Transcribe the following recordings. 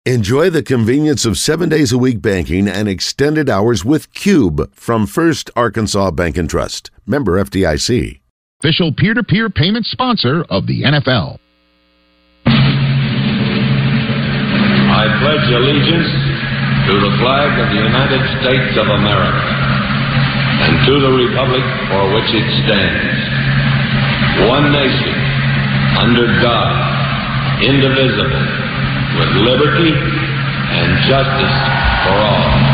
Enjoy the convenience of 7 days a week banking and extended hours with Cube from First Arkansas Bank and Trust. Member FDIC. Official peer-to-peer payment sponsor of the NFL. I pledge allegiance to the flag of the United States of America and to the republic for which it stands, one nation, under God, indivisible, with liberty and justice for all.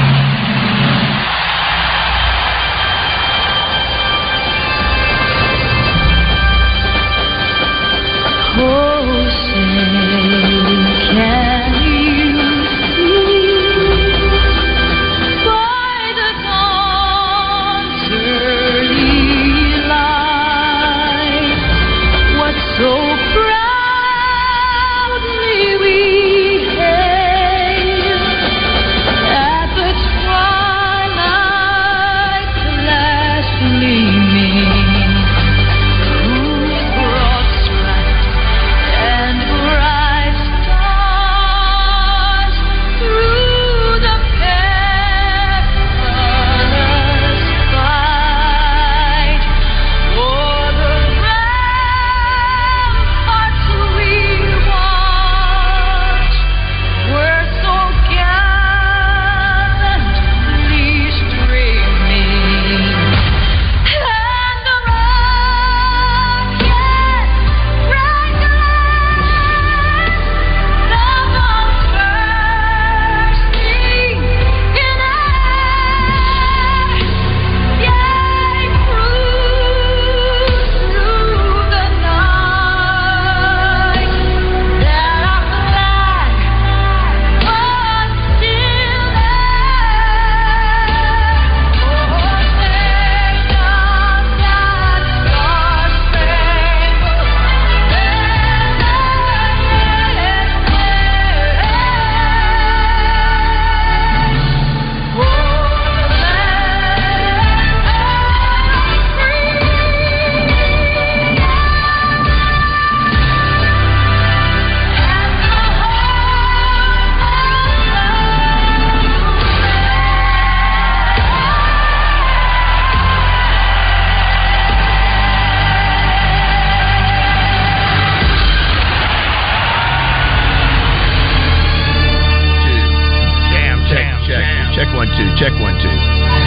Check one, two.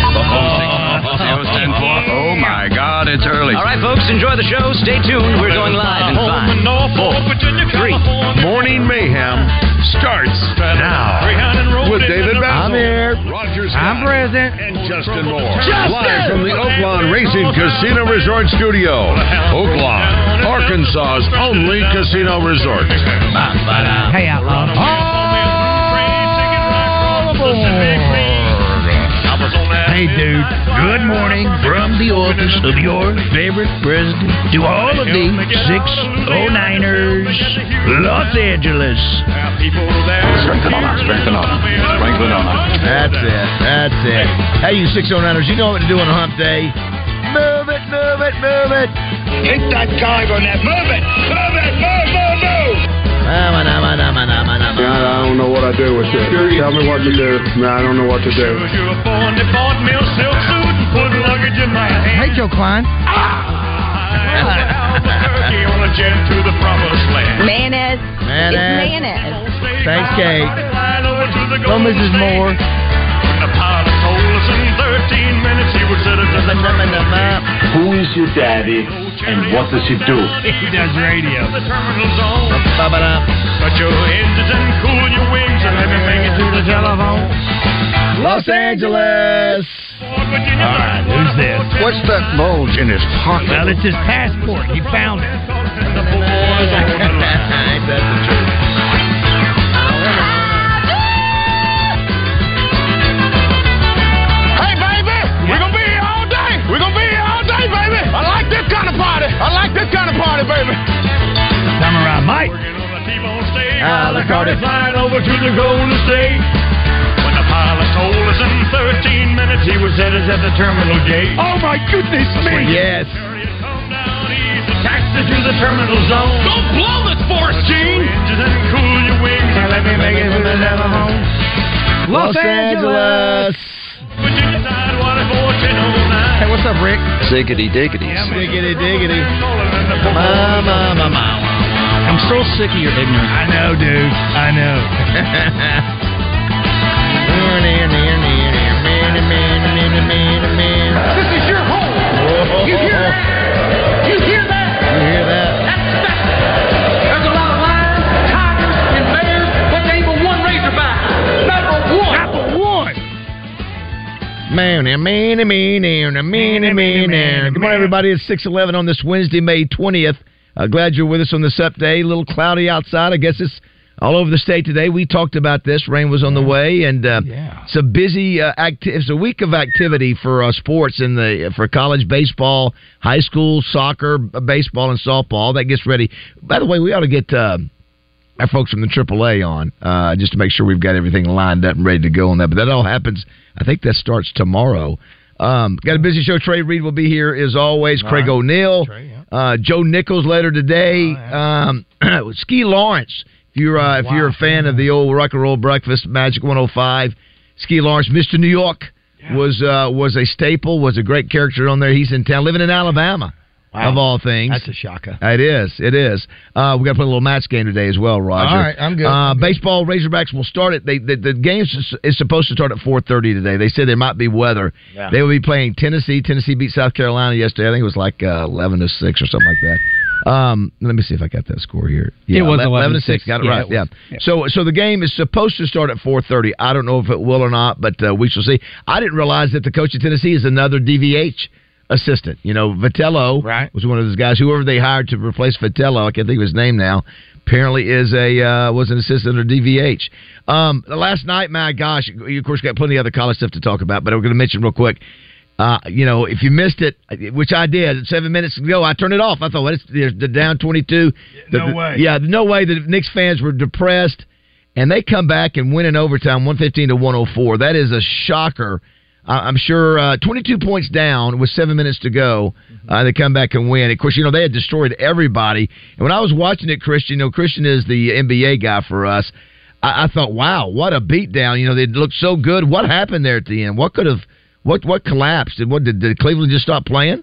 Oh, my God, it's early. All right, folks, enjoy the show. Stay tuned. We're going live in 5, 4, 3. Morning Mayhem starts now. With David Basil. I'm here. Rogers I'm present. And Justin Moore. Live from the Oaklawn Racing Casino Resort Studio. Oaklawn, Arkansas's only casino resort. Hey, outlaw. All aboard. Hey, dude. Good morning from the office of your favorite president to all of the 609ers, Los Angeles. Strengthen on us. That's it. Hey, you 609ers, you know what to do on a hump day. Move it. Hit that cargo net. Move it. I don't know what I do with this. Tell me what to do. No, I don't know what to do. Hey, Joe Klein. Mayonnaise. It's mayonnaise. Thanks, Kate. Go, Mrs. Moore. Who is your daddy and what does he do? He does radio. Cut your engines and cool your wings and let me bring you to the telephone. Los Angeles. All right, who's this? What's that bulge in his pocket? Well, it's his passport. He found it. Ain't that the truth? Hey, baby, we're going to be here all day. We're going to be here all day, baby. I like this kind of party. Baby. Summer around, Mike. Alicante flying over to the Golden State. When the pilot told us in 13 minutes he was headed at the terminal gate. Oh, my goodness me. Yes. Taxi faster through the terminal zone. Don't blow this force, Gene! Engines and cool your wings. Let me make it to the level home. Los Angeles. Virginia side, water 1409. Hey, what's up, Rick? Ziggity diggity. Ziggity diggity. I'm so sick of your ignorance. I know, dude. I know. This is your home. You hear that? You hear that? You hear that? That's special. There's a lot of lions, tigers, and bears, but there ain't but one Razorback. Number one. Good morning, everybody. It's 6:11 on this Wednesday, May 20th. Glad you're with us on this up day. A little cloudy outside. I guess it's all over the state today. We talked about this. Rain was on the way, and it's a busy it's a week of activity for sports for college baseball, high school soccer, baseball, and softball. That gets ready. By the way, we ought to get our folks from the AAA on just to make sure we've got everything lined up and ready to go on that. But that all happens. I think that starts tomorrow. Got a busy show. Trey Reed will be here as always. Craig O'Neill, Joe Nichols later today. Ski Lawrence. If you're a fan of the old Rock and Roll Breakfast, Magic 105, Ski Lawrence, Mr. New York was a staple. Was a great character on there. He's in town, living in Alabama. Wow. Of all things. That's a shocker. It is. We got to play a little match game today as well, Roger. All right, I'm good. Baseball, Razorbacks will start at the game is supposed to start at 4:30 today. They said there might be weather. Yeah. They will be playing Tennessee. Tennessee beat South Carolina yesterday. I think it was like 11-6 or something like that. Let me see if I got that score here. Yeah, it was 11-6. Got it right. Yeah. So the game is supposed to start at 4:30. I don't know if it will or not, but we shall see. I didn't realize that the coach of Tennessee is another DVH assistant. Vitello was one of those guys. Whoever they hired to replace Vitello, I can't think of his name now, apparently was an assistant or DVH. Last night, my gosh, you of course got plenty of other college stuff to talk about, but I'm going to mention real quick. If you missed it, which I did 7 minutes ago, I turned it off. I thought, they're down 22. No way. Yeah, no way. The Knicks fans were depressed, and they come back and win in overtime, 115-104. That is a shocker. I'm sure 22 points down with 7 minutes to go. They come back and win. Of course, they had destroyed everybody. And when I was watching it, Christian, Christian is the NBA guy for us. I thought, wow, what a beatdown. They looked so good. What happened there at the end? What collapsed? Did Cleveland just stop playing?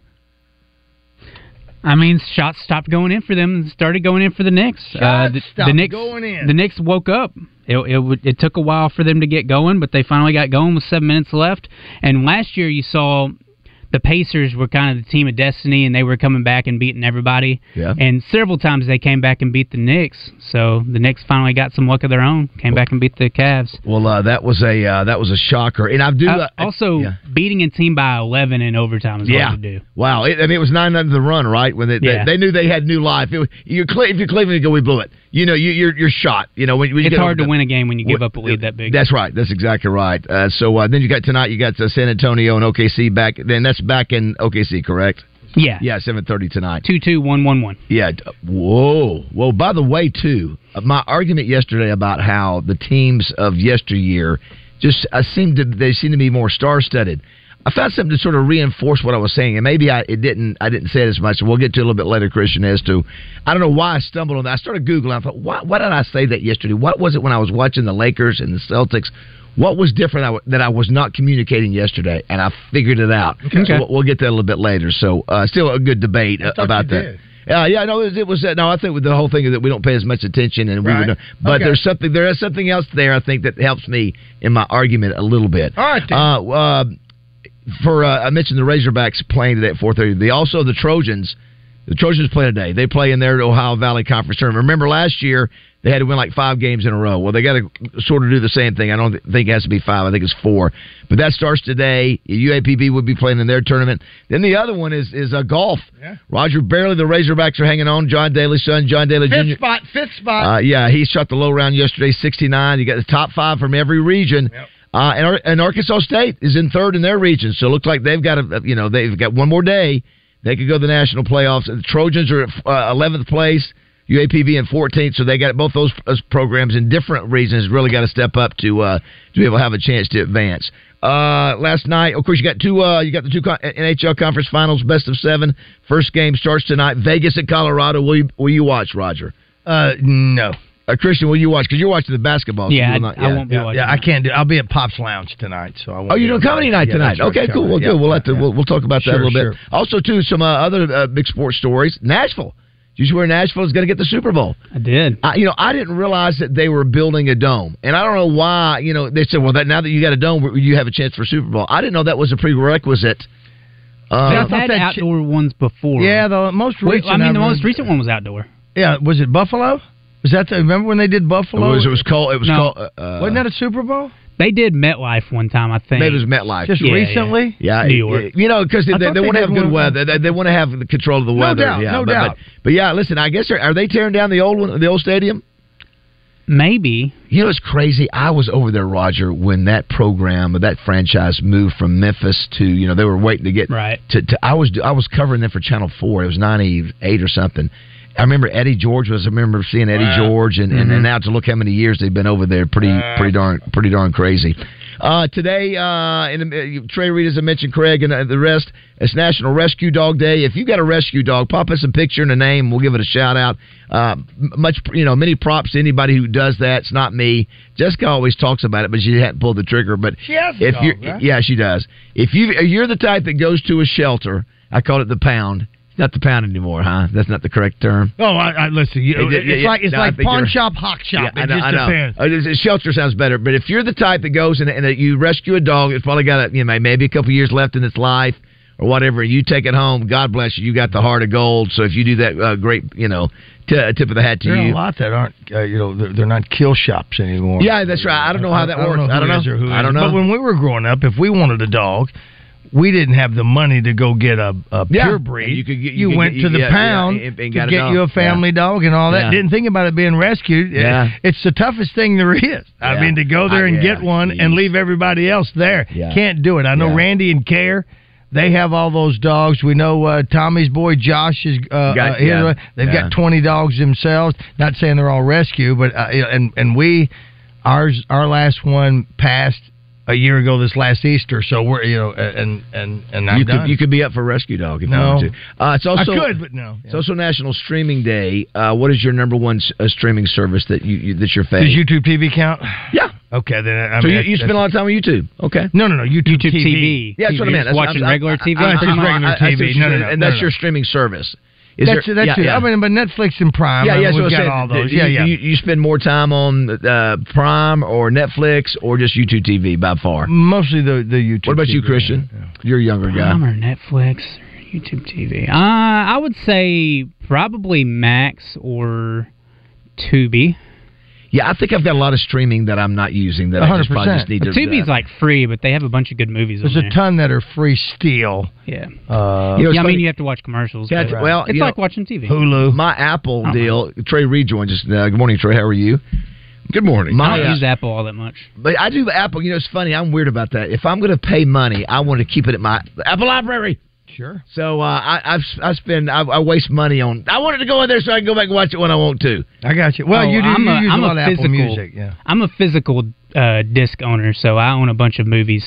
I mean, shots stopped going in for them and started going in for the Knicks. The Knicks going in. The Knicks woke up. It took a while for them to get going, but they finally got going with 7 minutes left. And last year you saw the Pacers were kind of the team of destiny, and they were coming back and beating everybody. Yeah. And several times they came back and beat the Knicks. So the Knicks finally got some luck of their own, came back and beat the Cavs. Well, that was a shocker. And I do beating a team by 11 in overtime is hard to do. Wow, it was 9-0 the run, right? When they knew they had new life. If you're Cleveland, you go, we blew it. You're shot. When it's hard to win a game when you give up a lead that big. That's right. That's exactly right. So then you got tonight. You got San Antonio and OKC back. Then that's back in OKC, correct? Yeah. Yeah, 7:30 tonight. 2-2-1-1-1. Yeah. Whoa. By the way, too, my argument yesterday about how the teams of yesteryear just seem to be more star-studded. I found something to sort of reinforce what I was saying, and maybe I didn't say it as much. We'll get to it a little bit later, Christian, as to I don't know why I stumbled on that. I started Googling. I thought, why did I say that yesterday? What was it when I was watching the Lakers and the Celtics? What was different that I was not communicating yesterday? And I figured it out. Okay. So we'll get to that a little bit later. So still a good debate about that. It was. No, I think with the whole thing is that we don't pay as much attention, and but there is something else there. I think that helps me in my argument a little bit. All right. I mentioned the Razorbacks playing today at 4:30. The Trojans. The Trojans play today. They play in their Ohio Valley Conference tournament. Remember last year they had to win like 5 games in a row. Well, they got to sort of do the same thing. I don't think it has to be 5. I think it's 4. But that starts today. UAPB would be playing in their tournament. Then the other one is golf. Yeah. Roger, barely the Razorbacks are hanging on. John Daly's son, John Daly Jr. Fifth spot. He shot the low round yesterday, 69. You got the top 5 from every region. Yep. And Arkansas State is in 3rd in their region. So it looks like they've got they've got one more day. They could go to the national playoffs. The Trojans are at 11th place. UAPB in 14th, so they got both those programs in different reasons. Really got to step up to be able to have a chance to advance. Last night, of course, you got the two NHL conference finals, best of 7. First game starts tonight. Vegas at Colorado. Will you watch, Roger? No. Christian, will you watch? Because you're watching the basketball. Yeah, so I won't be watching. Yeah, I can't do. I'll be at Pop's Lounge tonight, so I won't. Oh, you're doing comedy night tonight? Okay, cool. Well, good. We'll talk about that a little bit. Also, too, some other big sports stories. Nashville. Did you hear Nashville is going to get the Super Bowl? I did. I didn't realize that they were building a dome, and I don't know why. They said, well, now that you got a dome, you have a chance for Super Bowl. I didn't know that was a prerequisite. They've had outdoor ones before. Yeah, the most recent. the most recent one was outdoor. Yeah, was it Buffalo? Was that remember when they did Buffalo? It was called. Wasn't that a Super Bowl? They did MetLife one time, I think. Maybe it was MetLife. Just recently? Yeah, New York. Because they want to have good weather. They want to have the control of the weather. No doubt. But yeah, listen, I guess are they tearing down the old stadium? Maybe. It's crazy. I was over there, Roger, when that franchise moved from Memphis to, they were waiting to get right. I was covering them for Channel 4. It was 98 or something. I remember Eddie George I remember seeing Eddie George, and now to look how many years they've been over there, pretty darn crazy. Today, Trey Reed, as I mentioned, Craig, and the rest, it's National Rescue Dog Day. If you got a rescue dog, pop us a picture and a name. We'll give it a shout out. Many props to anybody who does that. It's not me. Jessica always talks about it, but she hadn't pulled the trigger. But she has a dog, right? Yeah, she does. If you're the type that goes to a shelter, I call it the Pound. Not the Pound anymore, huh? That's not the correct term. Oh, I listen. It's like pawn shop, hawk shop. It just depends. Shelter sounds better, but if you're the type that goes and you rescue a dog, it's probably got maybe a couple years left in its life or whatever. You take it home. God bless you. You got the heart of gold. So if you do that, great. Tip of the hat to you. There are a lot that aren't. They're not kill shops anymore. Yeah, that's right. I don't know how that works. I don't know. But when we were growing up, if we wanted a dog, we didn't have the money to go get a pure breed. You went to the Pound to get you a family dog and all that. Yeah. Didn't think about it being rescued. Yeah. It's the toughest thing there is. I mean, to go there and get one and leave everybody else there. Yeah. Can't do it. I know Randy and Care, they have all those dogs. We know Tommy's boy Josh is they've got 20 dogs themselves. Not saying they're all rescue, but our last one passed a year ago this last Easter, so we're and I'm done. You could be up for rescue dog if you wanted to. It's also, I could, but no. It's also National Streaming Day. What is your number one streaming service that's your favorite? Does YouTube TV count? Yeah. Okay, then you spend a lot of time on YouTube. Okay. No. YouTube TV. Yeah, that's what I meant. Watching regular TV. Regular TV. No. And that's your streaming service. That's it. I mean, but Netflix and Prime. We've got all those. You spend more time on Prime or Netflix or just YouTube TV by far? Mostly the YouTube. What about TV, you, Christian? Yeah. You're a younger guy. Prime or Netflix or YouTube TV? I would say probably Max or Tubi. Yeah, I think I've got a lot of streaming that I'm not using that 100%. I just probably just need to. Tubi's like free, but they have a bunch of good movies. There's a ton that are free still. Yeah. I mean, you have to watch commercials. Yeah, but, well, it's like watching TV. Hulu. My Apple deal. Trey Reed joins us. Good morning, Trey. How are you? Good morning. I don't use Apple all that much. But I do Apple. It's funny. I'm weird about that. If I'm going to pay money, I want to keep it at my Apple library. Sure. So I waste money on. I wanted to go in there so I can go back and watch it when I want to. I got you. Well, you use a lot of Apple Music. Yeah. I'm a physical disc owner, so I own a bunch of movies.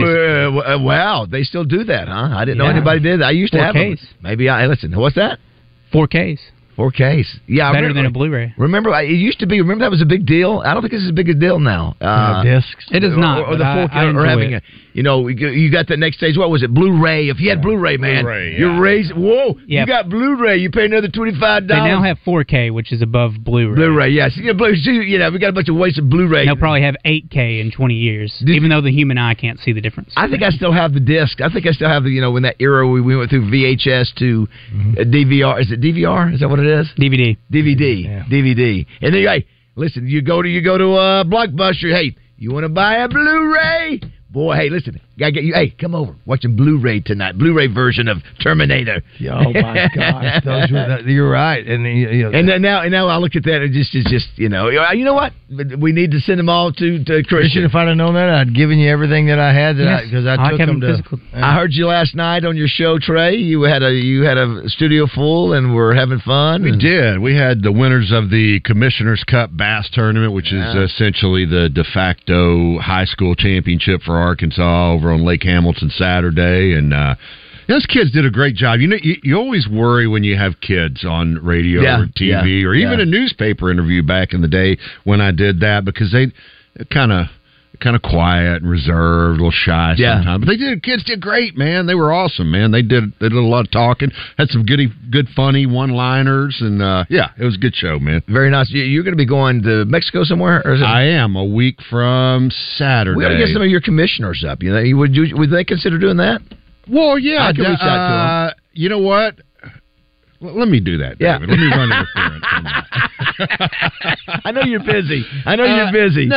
Wow, they still do that, huh? I didn't know anybody did that. I used to have them. Maybe listen. What's that? 4Ks. 4Ks. Yeah, better than a Blu-ray. Remember, it used to be. Remember that was a big deal. I don't think it's as big a deal now. Discs. It is not. Or the 4K, or having you got that next stage. What was it? Blu-ray. If you had Blu-ray, man, you're raising. Whoa, you got Blu-ray. You pay another $25. They now have 4K, which is above Blu-ray. Blu-ray, yes. We got a bunch of wasted Blu-ray. They'll probably have 8K in 20 years, even though the human eye can't see the difference. I think I still have the disc. I think I still have the in that era we went through VHS to DVR. Is it DVR? Is that what it is? DVD. DVD. And then listen, you go to Blockbuster. Hey, you want to buy a Blu-ray? Boy, hey, listen, gotta get you. Hey, come over. Watching Blu-ray tonight. Blu-ray version of Terminator. Oh my gosh, you're right. And and then now I look at that and it's just you know what? We need to send them all to Christian. If I'd have known that, I'd given you everything that I had because I took them to. I heard you last night on your show, Trey. You had a studio full and we're having fun. We did. We had the winners of the Commissioner's Cup Bass Tournament, which is essentially the de facto high school championship for Arkansas over on Lake Hamilton Saturday, and those kids did a great job. You know, you always worry when you have kids on radio or TV or even a newspaper interview back in the day when I did that because they kind of quiet and reserved, a little shy sometimes. But kids did great, man. They were awesome, man. They did a lot of talking, had some good funny one-liners, and it was a good show, man. Very nice. You're going to be going to Mexico somewhere? Or I am, a week from Saturday. We got to get some of your commissioners up. You know, would they consider doing that? Well, yeah. I can reach out to them. You know what? Let me do that, David. Let me run interference on that. I know you're busy. No,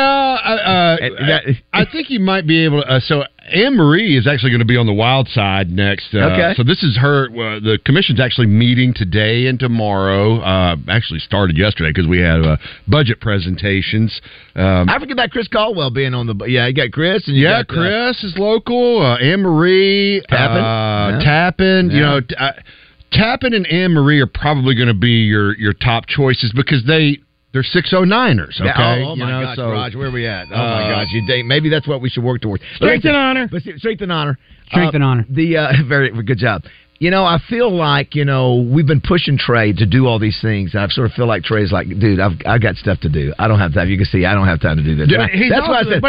I think you might be able to. So Anne Marie is actually going to be on the Wild Side next. Okay. So this is her. The commission's actually meeting today and tomorrow. Actually started yesterday because we had budget presentations. I forget about Chris Caldwell being on the. Yeah, you got Chris. And Chris is local. Anne Marie. Tappan. Yeah. You know. Tappan and Anne Marie are probably going to be your top choices because they're 609ers. Okay. Oh my gosh, Raj, where are we at? Oh my gosh, maybe that's what we should work towards. Strength and honor. Strength and honor. Strength and honor. Very good job. You know, I feel like we've been pushing Trey to do all these things. And I sort of feel like Trey's like, dude, I've got stuff to do. I don't have time. You can see, I don't have time to do this. That's why I said.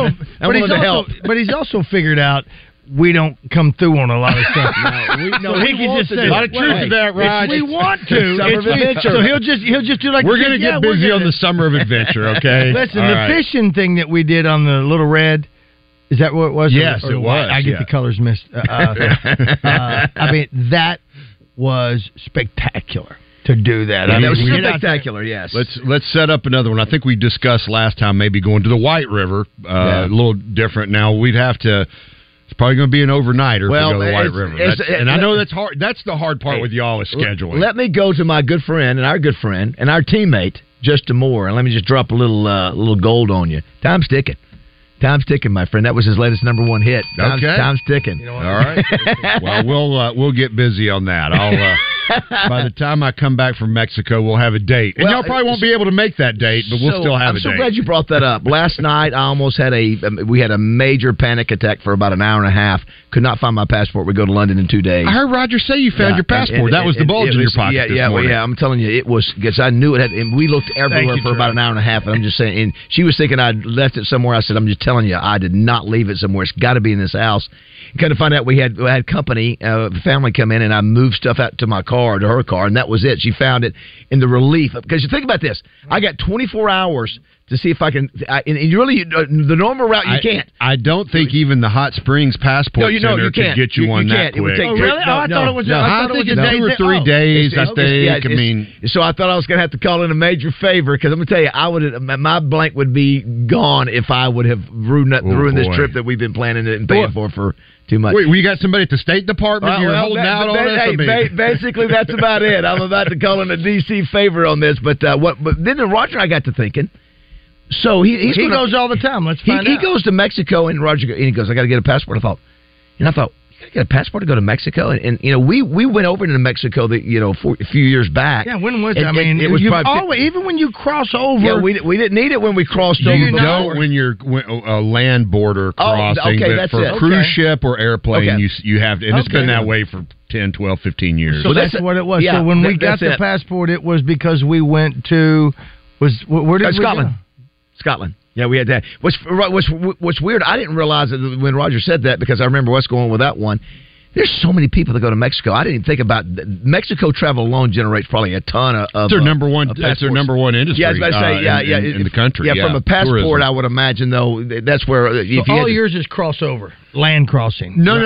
But he's also figured out. We don't come through on a lot of stuff. So he can just say a lot of truth to that, Raj. We want to. Summer of Adventure. So he'll just do like we're going to get busy on the Summer of Adventure. Okay. Listen, the fishing thing that we did on the Little Red. Is that what it was? Yes, it was. I get the colors mixed. I mean, that was spectacular. To do that, that was spectacular. Yes. Let's set up another one. I think we discussed last time maybe going to the White River. A little different. Now we'd have to. It's probably going to be an overnighter to go to the White River. And I know that's hard. That's the hard part with y'all is scheduling. Let me go to my good friend and our teammate, Justin Moore, and let me just drop a little gold on you. Time's ticking. Time's ticking, my friend. That was his latest #1 hit. Time's ticking. You know all right. Well, we'll get busy on that. By the time I come back from Mexico, we'll have a date. And y'all probably won't be able to make that date, but we'll still have a date. I'm so glad you brought that up. Last night, I almost had we had a major panic attack for about an hour and a half. Could not find my passport. We go to London in 2 days. I heard Roger say you found your passport. That was the bulge in your pocket this morning. Yeah, I'm telling you, it was, because I knew it had, and we looked everywhere for about an hour and a half, and I'm just saying, and she was thinking I'd left it somewhere. I said, I'm just telling you, I did not leave it somewhere. It's got to be in this house. Kind of find out we had company, family come in, and I moved stuff out to my car, to her car, and that was it. She found it in the relief. Because you think about this, I got 24 hours to see if I can. And you really, the normal route, you can't. I don't think even the Hot Springs Passport Center could get you one that quick. Really? I thought it was. I think it's 2 or 3 days. I think. So I thought I was going to have to call in a major favor, because I'm going to tell you, my blank would be gone if I would have ruined this trip that we've been planning and paying for too much. Wait, you got somebody at the State Department you're holding out on us? Basically, that's about it. I'm about to call in a D.C. favor on this, but then Roger and I got to thinking. So he goes all the time. Let's find out. He goes to Mexico, and Roger and he goes, I got to get a passport. I thought, you got to get a passport to go to Mexico, and we went over to Mexico a few years back. Yeah, when was it? I mean, it was even when you cross over. Yeah, we didn't need it when we crossed over. You don't when you're a land border crossing, but for a cruise ship or airplane, you have to, and it's been that way for 10, 12, 15 years. So that's what it was. Yeah, so when we got the passport, it was because we went to where did we Scotland. Go? Scotland. Yeah, we had that. What's weird, I didn't realize it when Roger said that, because I remember what's going on with that one. There's so many people that go to Mexico. I didn't even think about Mexico travel alone generates probably a ton of. That's their number one. That's their number one industry. Yeah, I was about to say, in the country. Yeah, from a passport, tourism. I would imagine though that's where. All yours is crossover, land crossing. No.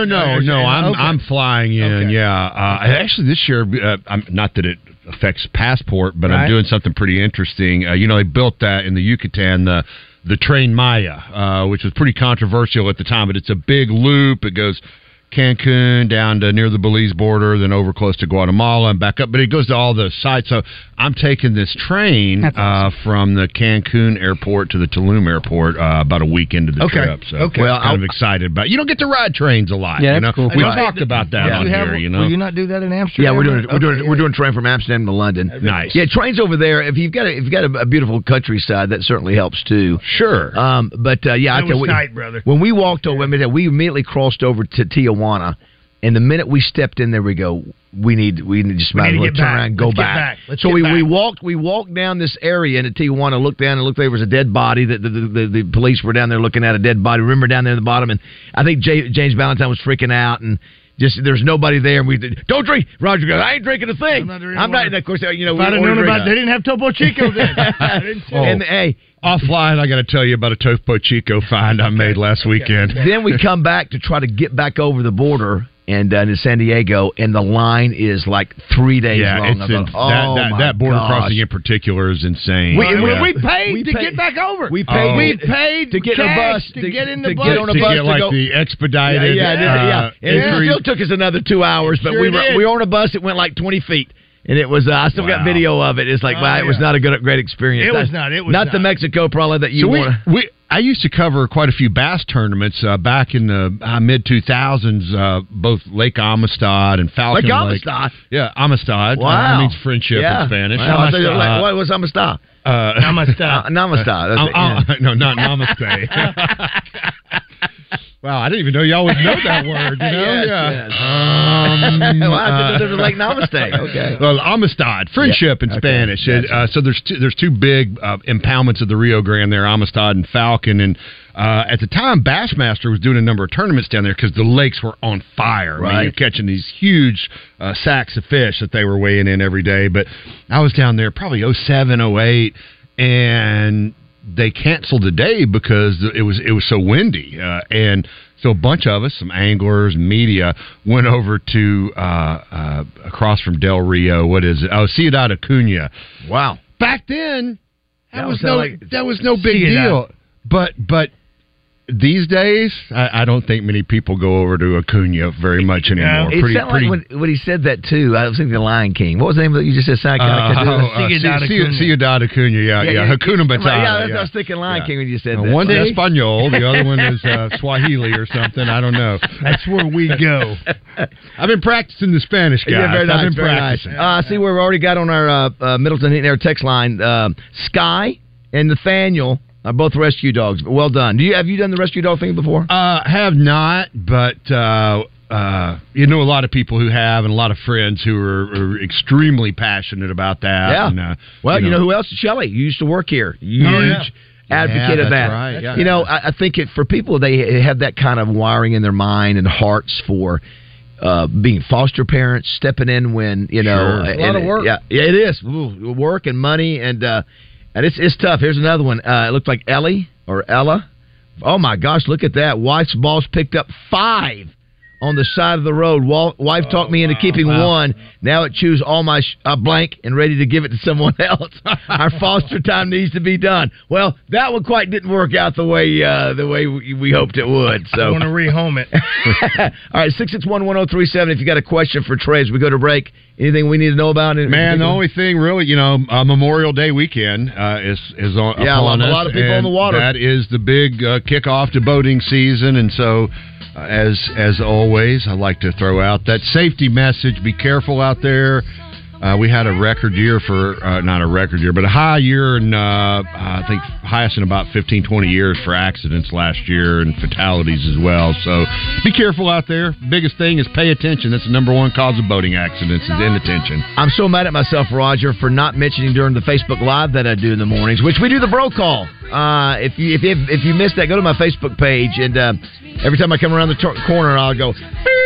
I'm flying in. Okay. Yeah, actually this year, not that it affects passport, but I'm doing something pretty interesting. They built that in the Yucatan, the Train Maya, which was pretty controversial at the time, but it's a big loop. It goes Cancun down to near the Belize border, then over close to Guatemala and back up. But it goes to all the sites. So I'm taking this train from the Cancun airport to the Tulum airport about a week into the trip. So well, I'm kind of excited about it. You don't get to ride trains a lot. Yeah, you know? Cool. We talked about that on here. You know, will you not do that in Amsterdam? Yeah, we're doing train from Amsterdam to London. Nice. Yeah, trains over there. If you've got a beautiful countryside, that certainly helps too. Sure. But yeah, it was tight, brother. When we walked over, we immediately crossed over to Tijuana. And the minute we stepped in there, we go, we need to turn around and go back. So we walked down this area into Tijuana, looked down and looked there was a dead body. The police were down there looking at a dead body. Remember down there at the bottom, and I think James Valentine was freaking out, and just there's nobody there. And we don't drink. Roger goes, I ain't drinking a thing. I'm not. Of course, you know, if I'd have known about, they didn't have Topo Chico then. And hey. Offline, I got to tell you about a Topo Chico find I made last weekend. Then we come back to try to get back over the border and in San Diego, and the line is like 3 days long. That border crossing in particular is insane. We paid to get back over. We paid to get in a bus to get in the bus to get like the expedited. And it still took us another 2 hours, but we were on a bus. It went like 20 feet. And it was, I still got video of it. It's like, it was not a great experience. It was not. The Mexico probably that you want. I used to cover quite a few bass tournaments back in the mid-2000s, both Lake Amistad and Falcon Lake. Amistad? Yeah, Amistad. Wow. That means friendship in Spanish. Wow. What was Amistad? Namaste. Namaste. No, not namaste. Wow, I didn't even know y'all would know that word. You know, yes. I didn't know like namaste. Okay. Well, Amistad, friendship in Spanish. Gotcha. So there's two big impoundments of the Rio Grande there, Amistad and Falcon, and at the time, Bassmaster was doing a number of tournaments down there because the lakes were on fire. Right. I mean, you're catching these huge sacks of fish that they were weighing in every day. But I was down there probably 07, 08, and they canceled the day because it was so windy, and so a bunch of us, some anglers, media, went over to across from Del Rio. What is it? Ciudad Acuña. Wow! Back then, that was no big deal. But these days, I don't think many people go over to Acuña very much anymore. It sounded like when he said that, too, I was thinking The Lion King. What was the name of it you just said? Ciudad Acuña, yeah. Hakuna Matata. Yeah, I was thinking Lion King when you said that. One's Espanol, the other one is Swahili or something. I don't know. That's where we go. I've been practicing the Spanish, guys. Yeah, very nice, I've been practicing. Nice. See where we've already got on our Middleton Heat and Air text line, Sky and Nathaniel are both rescue dogs. Well done. Have you done the rescue dog thing before? Have not, but you know a lot of people who have, and a lot of friends who are extremely passionate about that. Yeah. And, you know who else? Shelley. You used to work here. Huge advocate of that. Right. Yeah. You know, I think for people, they have that kind of wiring in their mind and hearts for being foster parents, stepping in when, you know. Sure. A lot of work. Yeah, it is. Ooh, work and money, and it's tough. Here's another one. It looked like Ellie or Ella. Oh, my gosh, look at that. Wife's boss picked up 5 on the side of the road. Wife talked me into keeping 1. Now it chews all my blank and ready to give it to someone else. Our foster time needs to be done. Well, that one quite didn't work out the way we hoped it would. So I want to rehome it. All right, 661-1037. If you got a question for Trey as we go to break, anything we need to know about it? Man, the only thing really, Memorial Day weekend is on. Yeah, upon a lot of people on the water. That is the big kickoff to boating season, and so. As always, I like to throw out that safety message. Be careful out there. We had a record year not a record year, but a high year, and I think highest in about 15, 20 years for accidents last year and fatalities as well. So be careful out there. Biggest thing is pay attention. That's the number one cause of boating accidents is inattention. I'm so mad at myself, Roger, for not mentioning during the Facebook Live that I do in the mornings, which we do the bro call. If you missed that, go to my Facebook page, and every time I come around the corner, I'll go...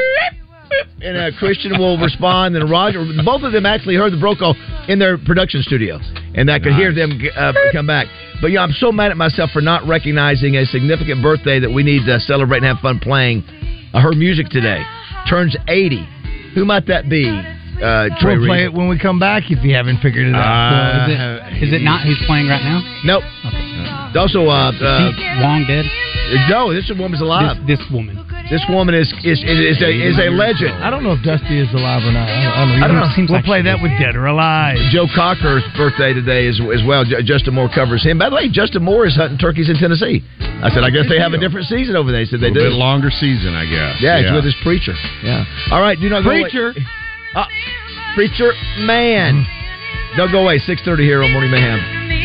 And Christian will respond, and Roger. Both of them actually heard the bro call in their production studio, and I could hear them come back. But I'm so mad at myself for not recognizing a significant birthday that we need to celebrate and have fun playing. Her music today turns 80. Who might that be? Trey We'll Reed. play it when we come back if you haven't figured it out. Is it not? He's playing right now? Nope. Okay. Also, long dead? No, this woman's alive. This woman. This woman is a legend. I don't know if Dusty is alive or not. I don't know. We'll play that with Dead or Alive. Joe Cocker's birthday today as well. Justin Moore covers him. By the way, Justin Moore is hunting turkeys in Tennessee. I said, I guess they have a different season over there. He said they do. A bit longer season, I guess. Yeah, he's with his preacher. Yeah. All right, do not Preacher. go away. Preacher man. Don't go away. 6:30 here on Morning Mayhem.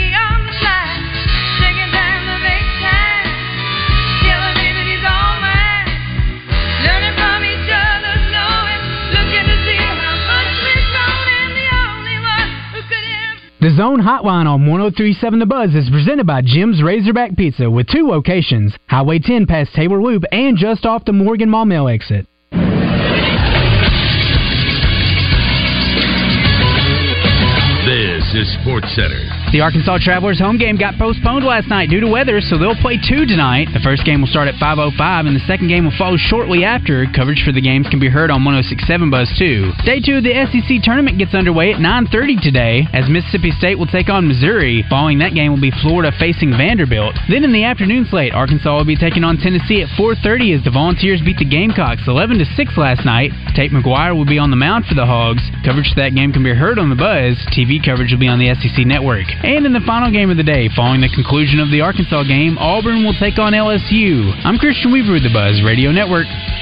The Zone Hotline on 103.7 The Buzz is presented by Jim's Razorback Pizza with 2 locations, Highway 10 past Taylor Loop and just off the Morgan Maumelle exit. This is Sports Center. The Arkansas Travelers home game got postponed last night due to weather, so they'll play 2 tonight. The first game will start at 5:05, and the second game will follow shortly after. Coverage for the games can be heard on 106.7 Buzz 2. Day 2 of the SEC tournament gets underway at 9:30 today, as Mississippi State will take on Missouri. Following that game will be Florida facing Vanderbilt. Then in the afternoon slate, Arkansas will be taking on Tennessee at 4:30 as the Volunteers beat the Gamecocks 11-6 last night. Tate McGuire will be on the mound for the Hogs. Coverage for that game can be heard on the Buzz. TV coverage will be on the SEC Network. And in the final game of the day, following the conclusion of the Arkansas game, Auburn will take on LSU. I'm Christian Weaver with the Buzz Radio Network.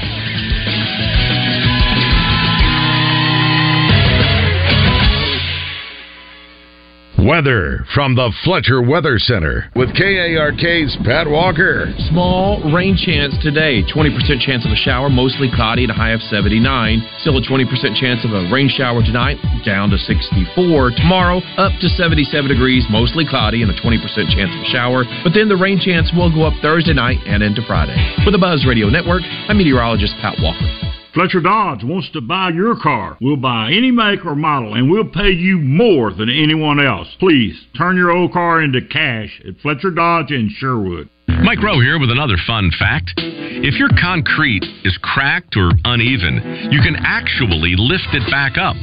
Weather from the Fletcher Weather Center with KARK's Pat Walker. Small rain chance today. 20% chance of a shower, mostly cloudy at a high of 79. Still a 20% chance of a rain shower tonight, down to 64. Tomorrow, up to 77 degrees, mostly cloudy and a 20% chance of a shower. But then the rain chance will go up Thursday night and into Friday. For the Buzz Radio Network, I'm meteorologist Pat Walker. Fletcher Dodge wants to buy your car. We'll buy any make or model, and we'll pay you more than anyone else. Please, turn your old car into cash at Fletcher Dodge in Sherwood. Mike Rowe here with another fun fact. If your concrete is cracked or uneven, you can actually lift it back up.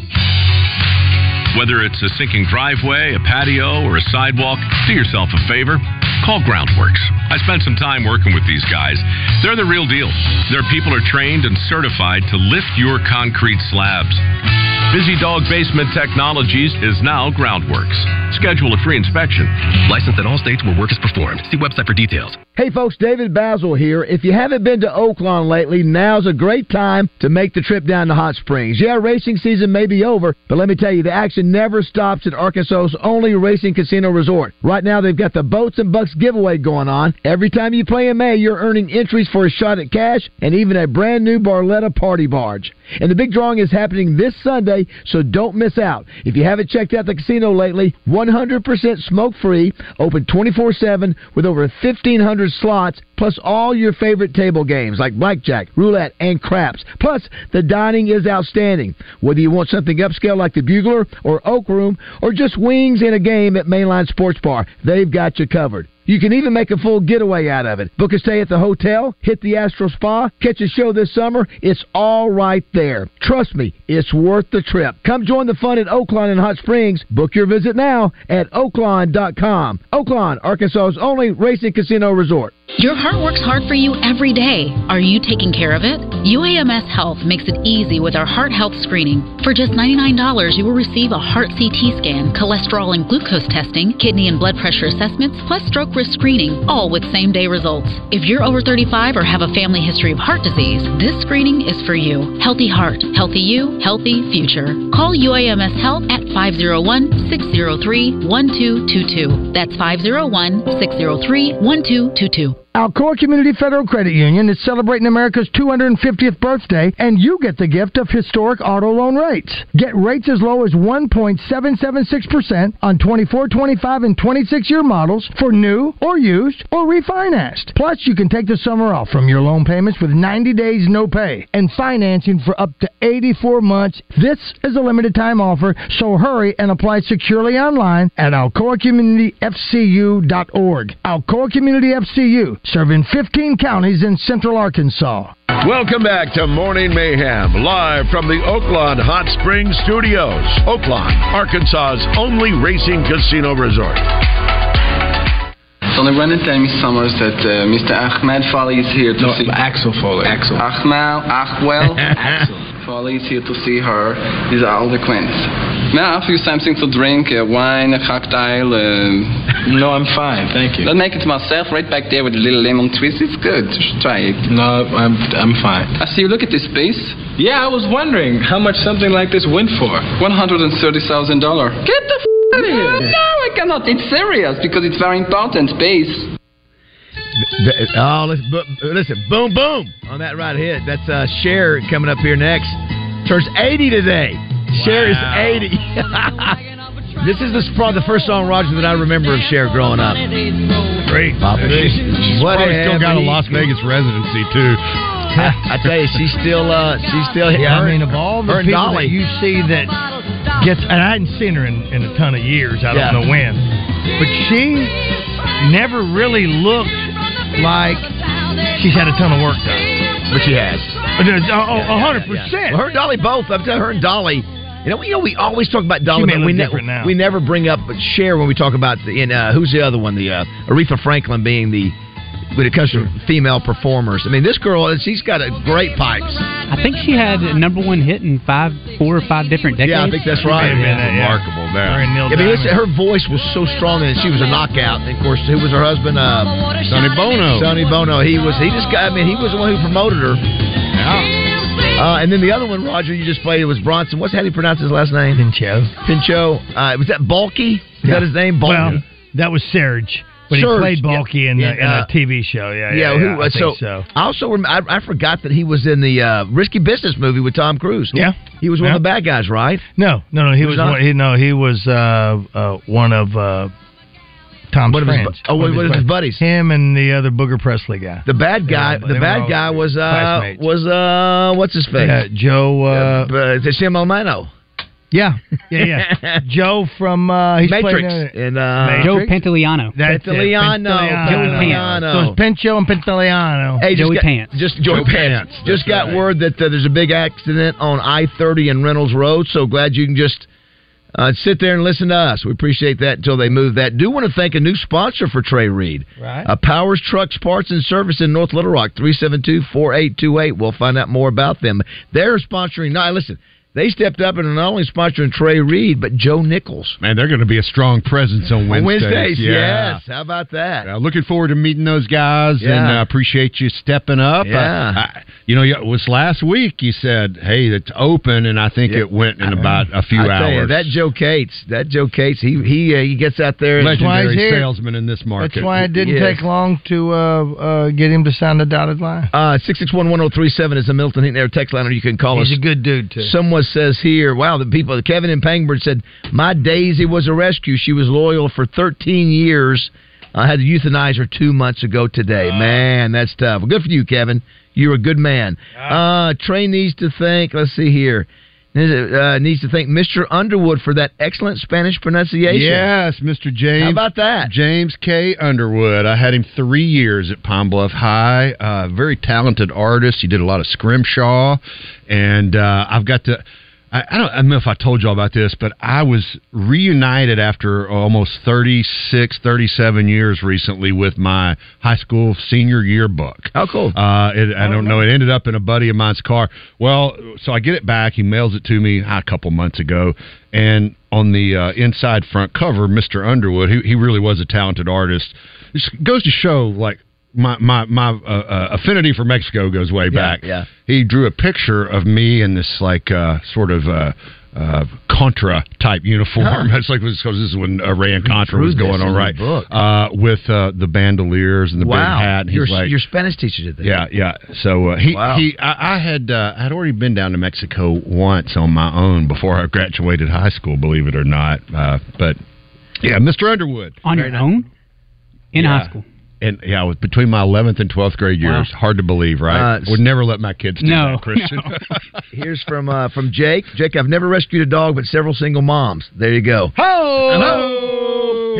Whether it's a sinking driveway, a patio, or a sidewalk, do yourself a favor. Call Groundworks. I spent some time working with these guys. They're the real deal. Their people are trained and certified to lift your concrete slabs. Busy Dog Basement Technologies is now Groundworks. Schedule a free inspection. Licensed in all states where work is performed. See website for details. Hey folks, David Basil here. If you haven't been to Oaklawn lately, now's a great time to make the trip down to Hot Springs. Yeah, racing season may be over, but let me tell you, the action never stops at Arkansas's only racing casino resort. Right now, they've got the Boats and Bucks giveaway going on. Every time you play in May, you're earning entries for a shot at cash and even a brand new Barletta party barge. And the big drawing is happening this Sunday, so don't miss out. If you haven't checked out the casino lately, 100% smoke-free, open 24/7 with over 1,500 slots, plus all your favorite table games like blackjack, roulette, and craps. Plus, the dining is outstanding. Whether you want something upscale like the Bugler or Oak Room, or just wings and a game at Mainline Sports Bar, they've got you covered. You can even make a full getaway out of it. Book a stay at the hotel, hit the Astro Spa, catch a show this summer. It's all right there. Trust me, it's worth the trip. Come join the fun at Oaklawn in Hot Springs. Book your visit now at oaklawn.com. Oaklawn, Arkansas's only racing casino resort. Your heart works hard for you every day. Are you taking care of it? UAMS Health makes it easy with our heart health screening. For just $99, you will receive a heart CT scan, cholesterol and glucose testing, kidney and blood pressure assessments, plus stroke risk screening, all with same-day results. If you're over 35 or have a family history of heart disease, this screening is for you. Healthy heart, healthy you, healthy future. Call UAMS Health at 501-603-1222. That's 501-603-1222. Alcoa Community Federal Credit Union is celebrating America's 250th birthday, and you get the gift of historic auto loan rates. Get rates as low as 1.776% on 24, 25, and 26-year models for new or used or refinanced. Plus, you can take the summer off from your loan payments with 90 days no pay and financing for up to 84 months. This is a limited time offer, so hurry and apply securely online at alcoacommunityfcu.org. Alcoa Community FCU. serving 15 counties in central Arkansas. Welcome back to Morning Mayhem, live from the Oaklawn Hot Springs Studios. Oaklawn, Arkansas's only racing casino resort. Van der Brennan, tell me Summers that Mr. Ahmed Foley is here to see... Axel Foley. Axel. Axel Foley is here to see her. These are all the queens. May I offer you something to drink? Wine, a cocktail? No, I'm fine, thank you. I'll make it myself right back there with a little lemon twist. It's good. You should try it. No, I'm fine. I see you look at this piece. Yeah, I was wondering how much something like this went for. $130,000. Get the out of here. No, I cannot. It's serious because it's very important piece. Listen, boom, boom on that right hit. That's Cher coming up here next. Turns 80 today. Wow. Cher is 80. This is probably the first song, Roger, that I remember of Cher growing up. Great. She's probably still got a Las Vegas residency too. I tell you, she's still yeah. I mean, of all the people that you see that gets, and I hadn't seen her in a ton of years. I don't know when, but she never really looked like she's had a ton of work done. But she has. 100%. Well, her and Dolly both. I'm telling her and Dolly. We always talk about Dolly, but we never bring up Cher when we talk about who's the other one? The Aretha Franklin being when it comes to female performers. I mean, this girl, she's got great pipes. I think she had a number one hit in 4 or 5 different decades. Yeah, I think that's right. Remarkable. Her voice was so strong, and she was a knockout. And of course, who was her husband? Sonny Bono. Sonny Bono. He was the one who promoted her. Yeah. And then the other one, Roger, you just played, it was Bronson. How do you pronounce his last name? Pinchot. Was that Balky? Is that his name? Balky? Well, that was Serge. But he played Balky in a TV show. I think so. I also remember, I forgot that he was in the Risky Business movie with Tom Cruise. Yeah, he was one of the bad guys, right? No. He was one of Tom's friends. One of his buddies. Him and the other Booger Presley guy. The bad guy. The bad guy was what's his face? Joe. Sam Almano. Yeah. Joe from Matrix. Joe Pantoliano. Pantoliano. So it's Pinchot and Pantoliano. Hey, Joey Pants. Joey Pants. Just got word that there's a big accident on I-30 and Reynolds Road, so glad you can just sit there and listen to us. We appreciate that until they move that. Do want to thank a new sponsor for Trey Reed. Right. Powers Trucks Parts and Service in North Little Rock, 372-4828. We'll find out more about them. They're sponsoring. Now, listen. They stepped up and are not only sponsoring Trey Reed, but Joe Nichols. Man, they're going to be a strong presence on Wednesdays. Yes. How about that? Looking forward to meeting those guys, and appreciate you stepping up. Yeah. It was last week you said, hey, it's open, and I think it went in about a few hours. Tell you, that Joe Cates, he gets out there. Legendary salesman in this market. That's why it didn't take long to get him to sign the dotted line. 661-1037 is the Milton Heaton Air text line, or you can call us. He's a good dude, too. Someone says here, wow, Kevin in Pangbird said, my Daisy was a rescue. She was loyal for 13 years. I had to euthanize her 2 months ago today. Man, that's tough. Well, good for you, Kevin. You're a good man. Trey needs to thank, let's see here, needs to thank Mr. Underwood for that excellent Spanish pronunciation. Yes, Mr. James. How about that? James K. Underwood. I had him 3 years at Pine Bluff High. Very talented artist. He did a lot of scrimshaw. And I've got to... I don't know if I told you all about this, but I was reunited after almost 36, 37 years recently with my high school senior yearbook. Oh, cool. I don't know. It ended up in a buddy of mine's car. Well, so I get it back. He mails it to me a couple months ago. And on the inside front cover, Mr. Underwood, he really was a talented artist. It goes to show, like, my affinity for Mexico goes way back. Yeah. He drew a picture of me in this sort of Contra type uniform. It's like because this is when Ray and Contra was going on, right? With the bandoliers and the big hat. Your Spanish teacher did that. Yeah. So I had already been down to Mexico once on my own before I graduated high school. Believe it or not, but yeah, Mr. Underwood on your own in high school. And between my 11th and 12th grade years, hard to believe, right? Would never let my kids do that, Christian. No. Here's from Jake. Jake, I've never rescued a dog, but several single moms. There you go. Hello. Here's one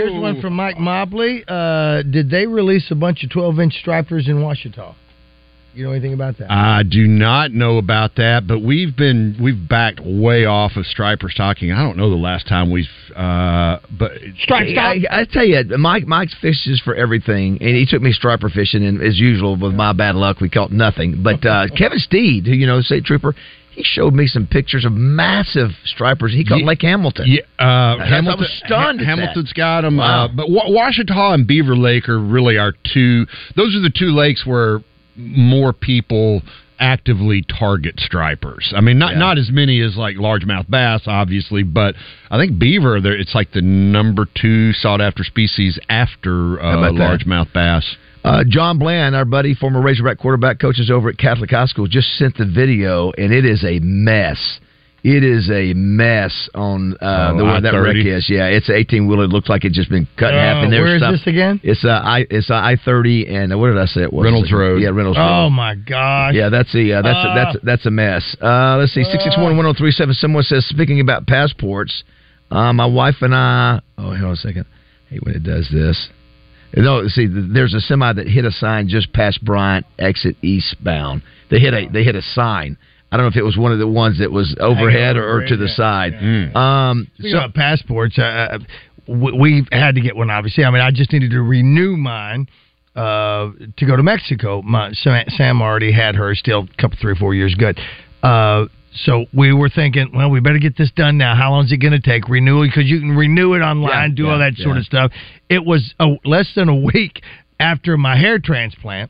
from Mike Mobley. Did they release a bunch of 12-inch stripers in Ouachita? You know anything about that? I do not know about that, but we've backed way off of striper stocking. I don't know the last time we've but stripe stock. I tell you, Mike's fishes for everything, and he took me striper fishing, and as usual with my bad luck, we caught nothing. But Kevin Steed, who state trooper, he showed me some pictures of massive stripers he caught Lake Hamilton. Yeah, Hamilton, I was stunned. Hamilton's got them, but Ouachita and Beaver Lake are really our two. Those are the two lakes where more people actively target stripers. I mean, not as many as like largemouth bass, obviously, but I think beaver, it's like the number 2 sought after species after largemouth bass. John Bland, our buddy, former Razorback quarterback, coaches over at Catholic High School, just sent the video, and it is a mess. It is a mess on the one that wreck is. Yeah, it's an 18-wheeler. It looks like it's just been cut in half. And where is this again? It's I-30, and what did I say it was? Reynolds Road. Yeah, Reynolds Road. Oh my gosh. Yeah, that's a mess. Let's see, 661-1037. Someone says, speaking about passports, my wife and I. Oh, hold on a second. I hate when it does this. No, see, there's a semi that hit a sign just past Bryant, exit eastbound. They hit a sign. I don't know if it was one of the ones that was overhead or to the side. Speaking about passports, we've had to get one, obviously. I mean, I just needed to renew mine to go to Mexico. Sam already had hers still a couple, 3 or 4 years good. So we were thinking, well, we better get this done now. How long is it going to take? Renewal, because you can renew it online, all that sort of stuff. It was less than a week after my hair transplant.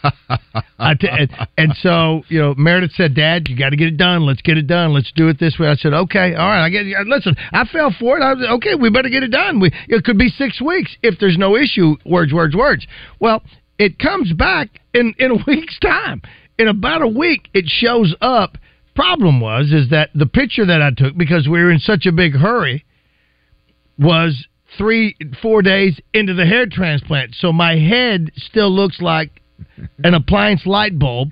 And so, Meredith said, Dad, you got to get it done. Let's get it done. Let's do it this way. I said, okay, all right. Listen, I fell for it. I was okay. We better get it done. It could be 6 weeks if there's no issue. Words. Well, it comes back in a week's time. In about a week, it shows up. Problem is that the picture that I took, because we were in such a big hurry, was 3-4 days into the hair transplant. So my head still looks like an appliance light bulb,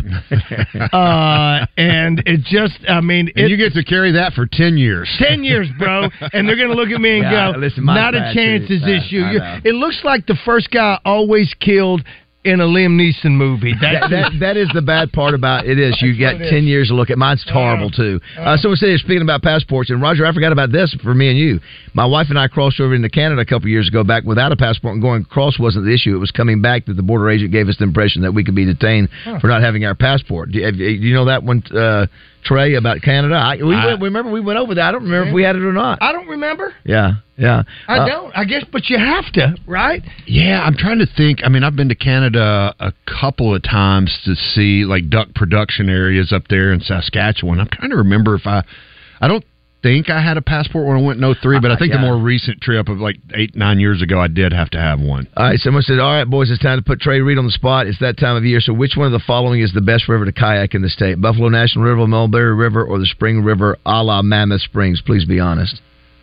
and it just, and you get to carry that for 10 years. 10 years, bro. And they're going to look at me and go, listen, not a chance is this you. It looks like the first guy always killed in a Liam Neeson movie. That is the bad part about it. Is you got 10 years to look at. Mine's horrible too. Someone said, speaking about passports, and Roger, I forgot about this for me and you. My wife and I crossed over into Canada a couple years ago, back without a passport, and going across wasn't the issue. It was coming back that the border agent gave us the impression that we could be detained for not having our passport. Do you know that one, Trey, about Canada? Remember we went over that. I don't remember if we had it or not. I don't remember. Yeah. I don't. I guess, but you have to, right? Yeah, I'm trying to think. I mean, I've been to Canada a couple of times to see like duck production areas up there in Saskatchewan. I'm trying to remember if I don't think I had a passport when I went in 03, but I think the more recent trip of like 8-9 years ago, I did have to have one. All right, someone said, all right, boys, it's time to put Trey Reed on the spot. It's that time of year. So which one of the following is the best river to kayak in the state? Buffalo National River, Mulberry River, or the Spring River a la Mammoth Springs? Please be honest.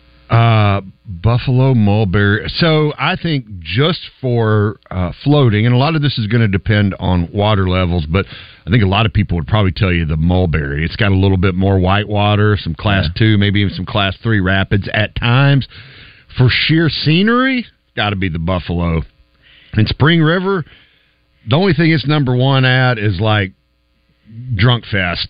Buffalo, Mulberry. So I think just for floating, and a lot of this is going to depend on water levels, but I think a lot of people would probably tell you the Mulberry. It's got a little bit more white water, some Class 2, maybe even some Class 3 rapids at times. For sheer scenery, got to be the Buffalo. And Spring River, the only thing it's number 1 at is like Drunk Fest.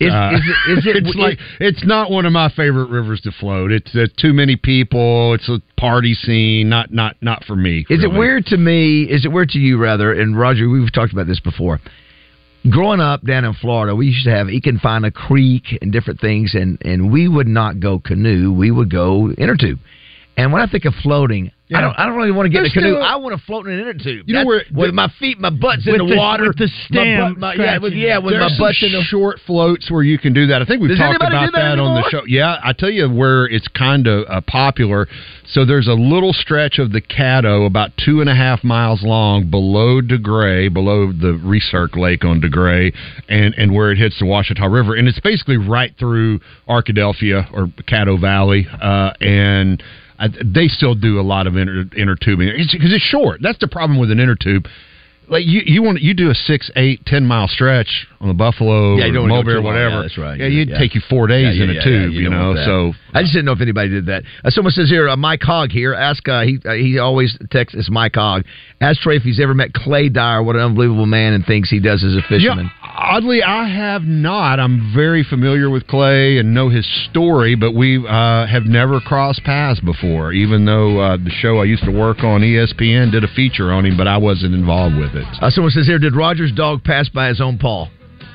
It's not one of my favorite rivers to float. It's too many people. It's a party scene. Not for me. Is it weird to me? Is it weird to you rather? And Roger, we've talked about this before. Growing up down in Florida, we used to have you can find a creek and different things, and we would not go canoe. We would go inner tube. And when I think of floating, I don't really want to get in a canoe. I want to float in an inner tube. With my feet, my butt's in the water, with the stem. with my butt's in the short floats where you can do that. I think we've talked about that on the show. Yeah, I tell you where it's kind of popular. So there's a little stretch of the Caddo about 2.5 miles long below DeGray, below the Recirc Lake on DeGray, and where it hits the Ouachita River, and it's basically right through Arkadelphia or Caddo Valley, and they still do a lot of inner tubing because it's short. That's the problem with an inner tube. like you do a 6, 8, 10 mile stretch on the Buffalo or Mobile or whatever. Yeah, that's right. Yeah, you'd take you 4 days in a tube, you know. So I just didn't know if anybody did that. Someone says here, Mike Hogg here. Ask he always texts us Mike Hogg. Ask Trey if he's ever met Clay Dyer. What an unbelievable man and things he does as a fisherman. Yeah, oddly, I have not. I'm very familiar with Clay and know his story, but we have never crossed paths before. Even though the show I used to work on, ESPN, did a feature on him, but I wasn't involved with it. Someone says here, did Roger's dog pass by his own paw?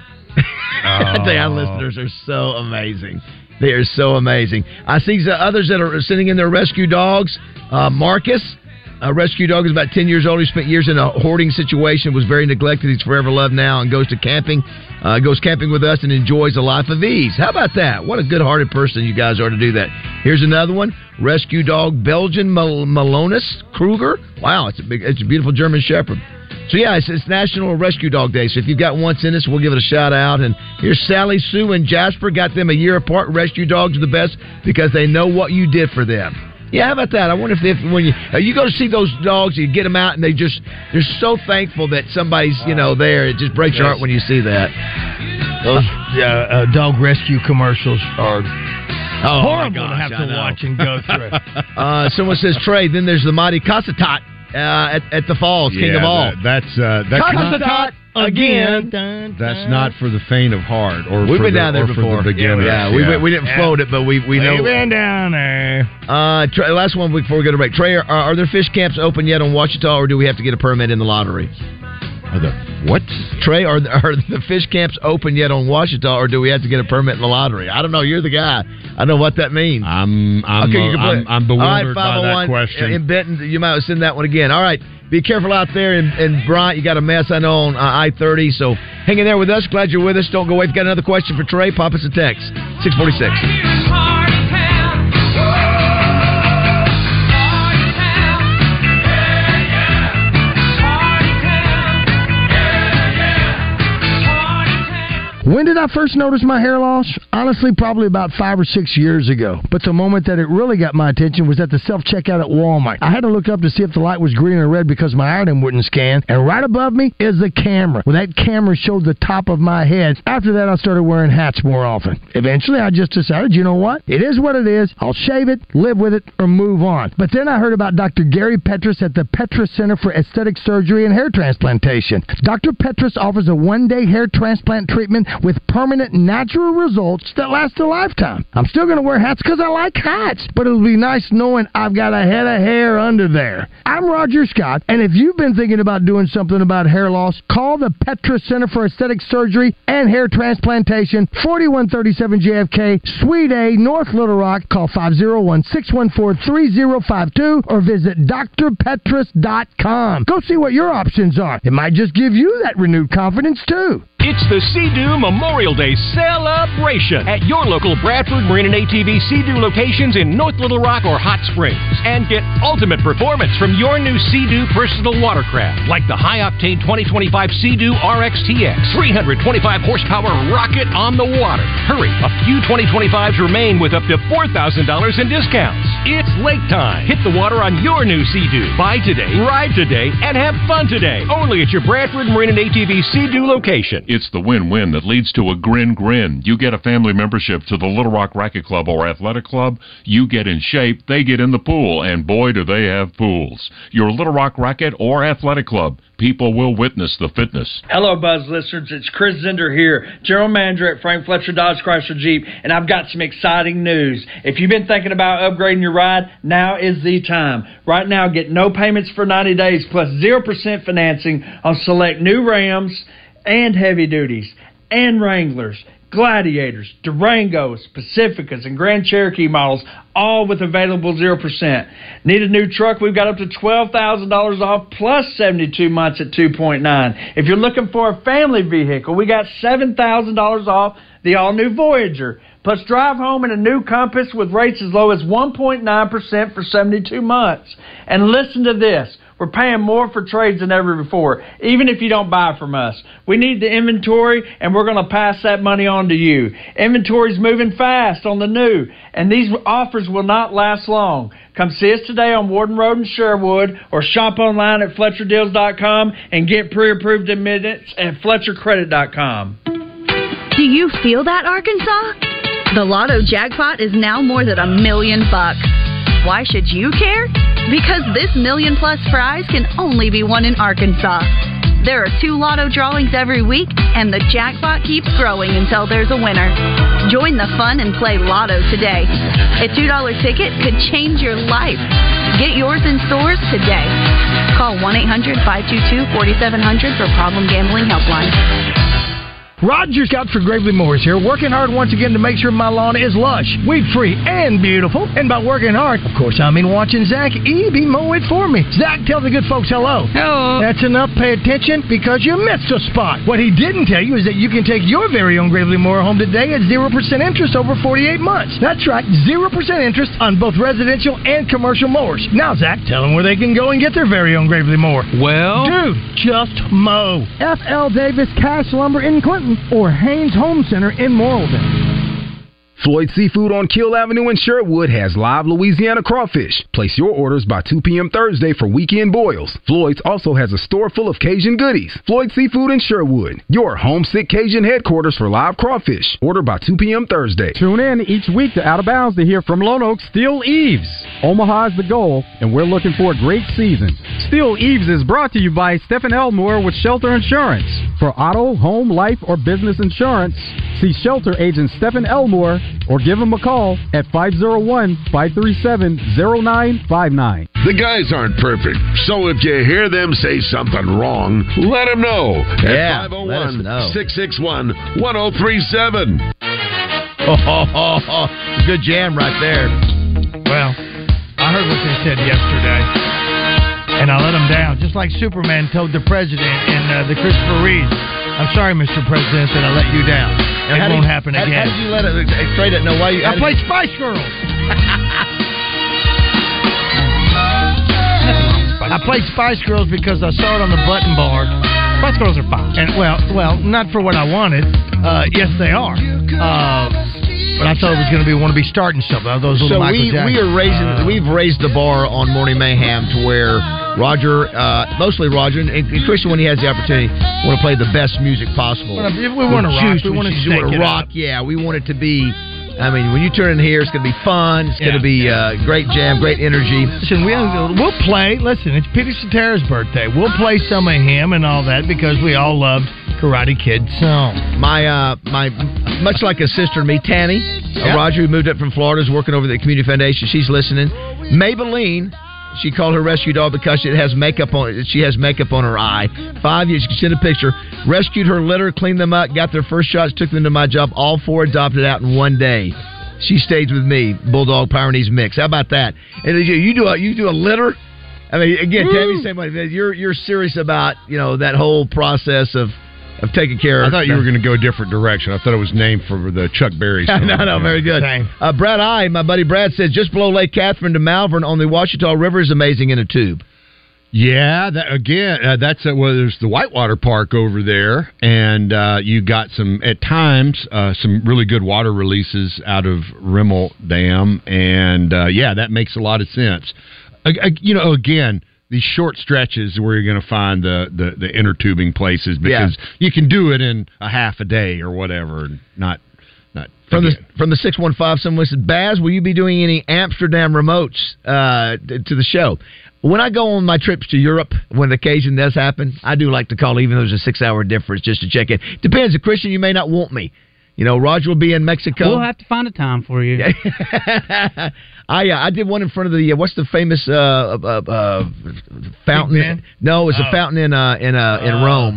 I tell you, our listeners are so amazing. They are so amazing. I see others that are sending in their rescue dogs. Marcus, a rescue dog, is about 10 years old. He spent years in a hoarding situation, was very neglected. He's forever loved now and goes camping with us and enjoys a life of ease. How about that? What a good-hearted person you guys are to do that. Here's another one. Rescue dog Belgian Malonus Kruger. Wow, it's a beautiful German Shepherd. So, yeah, it's National Rescue Dog Day. So if you've got one in us, we'll give it a shout-out. And here's Sally, Sue, and Jasper. Got them a year apart. Rescue dogs are the best because they know what you did for them. Yeah, how about that? I wonder if when you go to see those dogs, you get them out, and they're so thankful that somebody's, there. It just breaks your heart when you see that. Those dog rescue commercials are horrible to have to watch and go through. Someone says, Trey, then there's the mighty Kasatat. At the Falls, King of all. That's Kasatat again. That's not for the faint of heart, or we've been down there before. For the beginners. We didn't float it, but we know. We've been down there. Last one before we go to break. Trey, are there fish camps open yet on Ouachita, or do we have to get a permit in the lottery? What? Trey, are the fish camps open yet on Ouachita, or do we have to get a permit in the lottery? I don't know. You're the guy. I know what that means. I'm bewildered by that question. In Benton, you might send that one again. All right. Be careful out there in Bryant. You got a mess, I know, on I-30. So hang in there with us. Glad you're with us. Don't go away. If you got another question for Trey, pop us a text. 646. When did I first notice my hair loss? Honestly, probably about 5 or 6 years ago. But the moment that it really got my attention was at the self-checkout at Walmart. I had to look up to see if the light was green or red because my item wouldn't scan. And right above me is the camera. Well, that camera showed the top of my head. After that, I started wearing hats more often. Eventually, I just decided, you know what? It is what it is. I'll shave it, live with it, or move on. But then I heard about Dr. Gary Petrus at the Petrus Center for Aesthetic Surgery and Hair Transplantation. Dr. Petrus offers a one-day hair transplant treatment with permanent natural results that last a lifetime. I'm still going to wear hats because I like hats, but it'll be nice knowing I've got a head of hair under there. I'm Roger Scott, and if you've been thinking about doing something about hair loss, call the Petrus Center for Aesthetic Surgery and Hair Transplantation, 4137 JFK, Suite A, North Little Rock. Call 501-614-3052 or visit drpetrus.com. Go see what your options are. It might just give you that renewed confidence, too. It's the Sea-Doo Memorial Day celebration at your local Bradford Marine and ATV Sea-Doo locations in North Little Rock or Hot Springs. And get ultimate performance from your new Sea-Doo personal watercraft, like the high-octane 2025 Sea-Doo RXTX, 325 horsepower rocket on the water. Hurry, a few 2025s remain with up to $4,000 in discounts. It's lake time. Hit the water on your new Sea-Doo. Buy today, ride today, and have fun today. Only at your Bradford Marine and ATV Sea-Doo location. It's the win-win that leads to a grin. You get a family membership to the Little Rock Racket Club or Athletic Club. You get in shape, they get in the pool, and boy, do they have pools. Your Little Rock Racket or Athletic Club. People will witness the fitness. Hello, Buzz listeners. It's Chris Zender here, General Manager at Frank Fletcher Dodge Chrysler Jeep, and I've got some exciting news. If you've been thinking about upgrading your ride, now is the time. Right now, get no payments for 90 days plus 0% financing on select new Rams and heavy duties, and Wranglers, Gladiators, Durangos, Pacificas, and Grand Cherokee models, all with available 0%. Need a new truck? We've got up to $12,000 off plus 72 months at 2.9. If you're looking for a family vehicle, we got $7,000 off the all-new Voyager. Plus drive home in a new Compass with rates as low as 1.9% for 72 months. And listen to this. We're paying more for trades than ever before, even if you don't buy from us. We need the inventory, and we're going to pass that money on to you. Inventory's moving fast on the new, and these offers will not last long. Come see us today on Warden Road in Sherwood, or shop online at FletcherDeals.com and get pre-approved in minutes at FletcherCredit.com. Do you feel that, Arkansas? The Lotto jackpot is now more than $1 million. Why should you care? Because this $1 million+ prize can only be won in Arkansas. There are 2 Lotto drawings every week, and the jackpot keeps growing until there's a winner. Join the fun and play Lotto today. A $2 ticket could change your life. Get yours in stores today. Call 1-800-522-4700 for Problem Gambling Helpline. Roger Scott for Gravely Moore's here, working hard once again to make sure my lawn is lush, weed-free, and beautiful. And by working hard, of course, I mean watching Zach Eby mow it for me. Zach, tell the good folks hello. Hello. That's enough. Pay attention because you missed a spot. What he didn't tell you is that you can take your very own Gravely Moore home today at 0% interest over 48 months. That's right, 0% interest on both residential and commercial mowers. Now, Zach, tell them where they can go and get their very own Gravely Moore. Well, dude, just mow. F.L. Davis Cash Lumber in Clinton, or Haynes Home Center in Morrilton. Floyd Seafood on Kill Avenue in Sherwood has live Louisiana crawfish. Place your orders by 2 p.m. Thursday for weekend boils. Floyd's also has a store full of Cajun goodies. Floyd Seafood in Sherwood, your homesick Cajun headquarters for live crawfish. Order by 2 p.m. Thursday. Tune in each week to Out of Bounds to hear from Lone Oak Steel Eaves. Omaha is the goal, and we're looking for a great season. Steel Eaves is brought to you by Stephen Elmore with Shelter Insurance. For auto, home, life, or business insurance, see Shelter Agent Stephen Elmore or give him a call at 501-537-0959. The guys aren't perfect, so if you hear them say something wrong, let them know at 501-661-1037. Good jam right there. Well, I heard what they said yesterday, and I let them down, just like Superman told the president in the Christopher Reeve. I'm sorry, Mr. President, that I let you down. It won't happen again. How did you let it trade it? No, why you? I played Spice Girls. I played Spice Girls because I saw it on the button bar. Spice Girls are fine. And well, not for what I wanted. Yes, they are. But I thought it was going to be want to be starting something. Those little Michael Jackson. We've raised the bar on Morning Mayhem to where Roger, mostly Roger, and Christian, when he has the opportunity, want to play the best music possible. We want to rock. We want to rock. Yeah, we want it to be. I mean, when you turn in here, it's going to be fun. It's going to be great jam, great energy. Listen, we'll play. Listen, it's Peter Cetera's birthday. We'll play some of him and all that because we all loved Karate Kid song. My much like a sister to me, Tanny, Roger, who moved up from Florida, is working over at the Community Foundation. She's listening. Maybelline, she called her rescue dog because it has makeup on. She has makeup on her eye. 5 years. You can send a picture. Rescued her litter, cleaned them up, got their first shots, took them to my job. All 4 adopted out in one day. She stays with me. Bulldog Pyrenees mix. How about that? And you do a litter. I mean, again, Tammy, same way. You're serious about that whole process of taking care of. I thought you were going to go a different direction. I thought it was named for the Chuck Berry song. No, very good. Brad my buddy Brad says just below Lake Catherine to Malvern on the Ouachita River is amazing in a tube. Yeah, that's there's the Whitewater Park over there, and you got at times some really good water releases out of Rimmel Dam, and that makes a lot of sense. Again, these short stretches where you're going to find the inner tubing places because you can do it in a half a day or whatever, and not. From the 615, someone said, Baz, will you be doing any Amsterdam remotes to the show? When I go on my trips to Europe, when the occasion does happen, I do like to call, even though there's a 6-hour difference, just to check in. Depends. Christian, you may not want me. Roger will be in Mexico. We'll have to find a time for you. I did one in front of the what's the famous fountain? No, it's a fountain in Rome.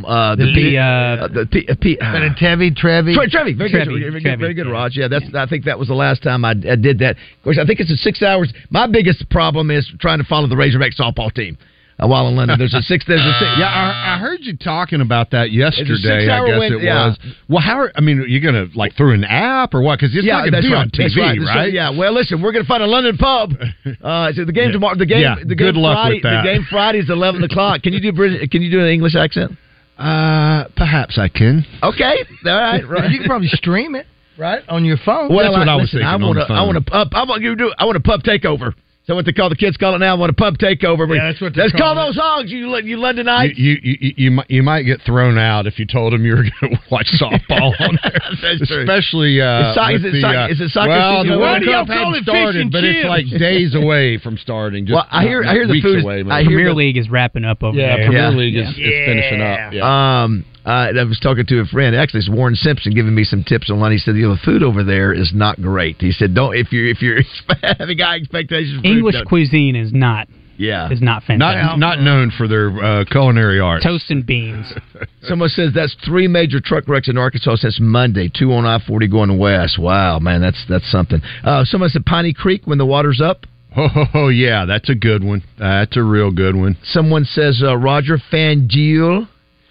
Trevi. Very good, Raj. Yeah, I think that was the last time I did that. Of course, I think it's 6 hours. My biggest problem is trying to follow the Razorback softball team. while in London. There's a six. Yeah, I heard you talking about that yesterday. I guess it was. Well, are you going to like through an app or what? Because it's not going to be on TV, right? Yeah. Well, listen, we're going to find a London pub. So the game tomorrow. The game. Good luck Friday, with that. The game Friday is 11 o'clock. Can you do an English accent? Perhaps I can. Okay. All right. You can probably stream it right on your phone. Well, that's what I was thinking. I want a pub takeover. So what they call it now? I want a pub takeover. Yeah, that's what let's call those hogs. You Londonites. You might get thrown out if you told them you were going to watch softball on there. That's true. Especially is it soccer? Well, the World Cup hadn't started, but it's like days away from starting. Just I hear the weeks food. Away, Premier League is wrapping up over there. Premier League is finishing up. Yeah. I was talking to a friend. Actually, it's Warren Simpson giving me some tips online. He said, the food over there is not great. He said, don't if you're having high expectations. For English food, cuisine is not. Yeah, is not fantastic. Not known for their culinary arts. Toast and beans. Someone says that's 3 major truck wrecks in Arkansas since Monday. 2 on I-40 going west. Wow, man, that's something. Someone said Piney Creek when the water's up. Oh yeah, that's a good one. That's a real good one. Someone says Roger Fangio.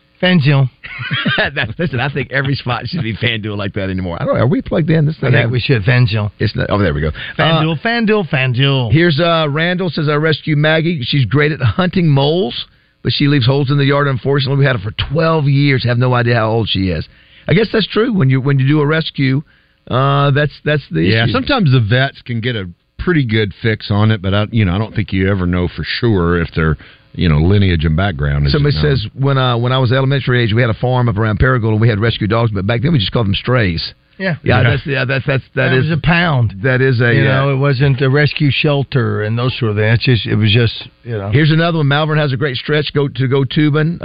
Listen, I think every spot should be FanDuel like that anymore. I don't know. Are we plugged in? I think we should. FanDuel. It's not. Oh, there we go. FanDuel. Here's Randall says, I rescue Maggie. She's great at hunting moles, but she leaves holes in the yard. Unfortunately, we had her for 12 years. Have no idea how old she is. I guess that's true. When you do a rescue, that's the issue. Yeah, sometimes the vets can get a pretty good fix on it, but I don't think you ever know for sure if they're lineage and background. Somebody says when I was elementary age, we had a farm up around Paragould and we had rescue dogs, but back then we just called them strays. Yeah. That was a pound. That is a it wasn't a rescue shelter and those sort of things. It was just Here's another one. Malvern has a great stretch. Go Tubin.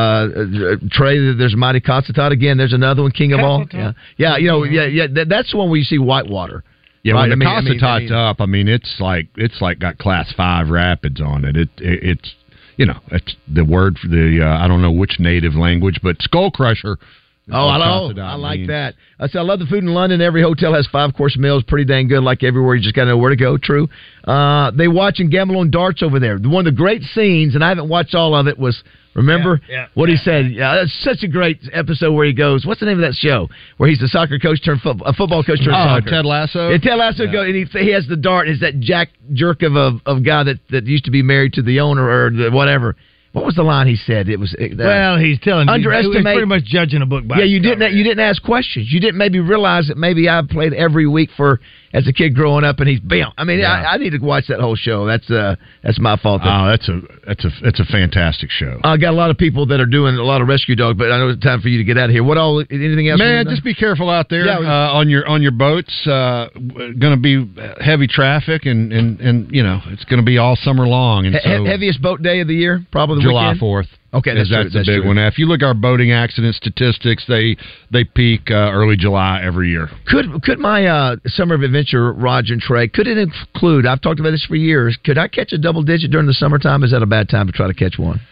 Trey, there's Mighty Constantine again. There's another one. King of all. Yeah. That's the one where you see whitewater. Yeah, right? When the Constantine's up, it's like got Class 5 rapids on it. It's it's the word for the I don't know which native language, but Skull Crusher. Oh, I like that. I love the food in London. Every hotel has 5-course meals, pretty dang good. Like everywhere, you just got to know where to go. True. They watch and gamble on darts over there. One of the great scenes, and I haven't watched all of it, was remember what he said. Yeah, that's such a great episode where he goes, "What's the name of that show?" Where he's a soccer coach turned a football coach turned soccer. Ted Lasso. Yeah, Ted Lasso goes and he has the dart. It's that Jack jerk of a guy that used to be married to the owner or whatever. What was the line he said? It was he's telling underestimate. He was pretty much judging a book by you didn't ask questions. You didn't maybe realize that maybe I played every week as a kid growing up, and he's bam. I mean, I need to watch that whole show. That's my fault. That's a fantastic show. I got a lot of people that are doing a lot of rescue dogs, but I know it's time for you to get out of here. Anything else? Man, just be careful out there on your boats. Going to be heavy traffic, and it's going to to be all summer long. And so heaviest boat day of the year, probably the July weekend? 4th. Okay, that's a big one. Now, if you look at our boating accident statistics, they peak early July every year. Could my summer of adventure, Roger and Trey, could it include? I've talked about this for years. Could I catch a double digit during the summertime? Is that a bad time to try to catch one?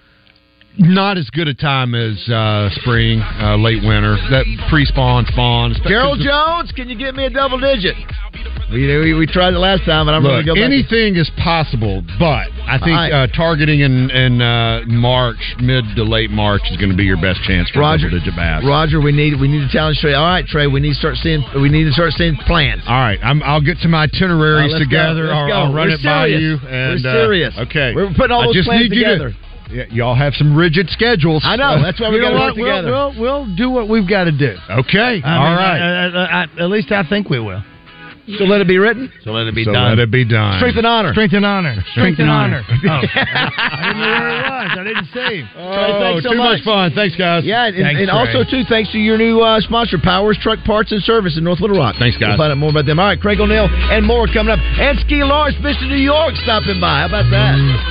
Not as good a time as spring, late winter. That pre-spawn, spawn. Gerald Jones, can you get me a double digit? We tried it last time, and I'm going to go back. Anything is possible, but I think targeting in March, mid to late March, is going to be your best chance for double digit bass. Roger, we need to challenge Trey. All right, Trey, we need to start seeing plans. All right, I'll get some itineraries together. I'll run it by you. And, we're serious. Okay, we're putting all those plans together. Yeah, y'all have some rigid schedules. I know. That's why we got to work together. We'll do what we've got to do. Okay. All right. At least I think we will. So let it be written. So let it be done. Let it be done. Strength and honor. Strength and honor. Strength and honor. Oh. I didn't know where it was. I didn't see. Thanks so too much fun. Thanks, guys. Yeah, and also too, thanks to your new sponsor, Powers Truck Parts and Service in North Little Rock. Thanks, guys. We'll find out more about them. All right, Craig O'Neill and more coming up. And Ski Lawrence, Mr. New York, stopping by. How about that?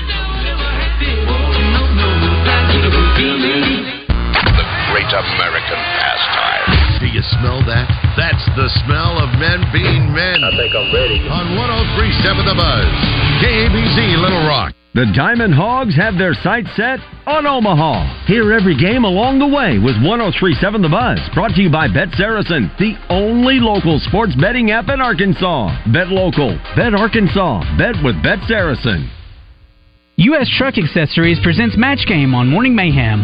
The great American pastime. Do you smell that? That's the smell of men being men. I think I'm ready. On 103.7 The Buzz, KABZ Little Rock. The Diamond Hogs have their sights set on Omaha. Hear every game along the way with 103.7 The Buzz. Brought to you by Bet Saracen, the only local sports betting app in Arkansas. Bet local. Bet Arkansas. Bet with Bet Saracen. U.S. Truck Accessories presents Match Game on Morning Mayhem.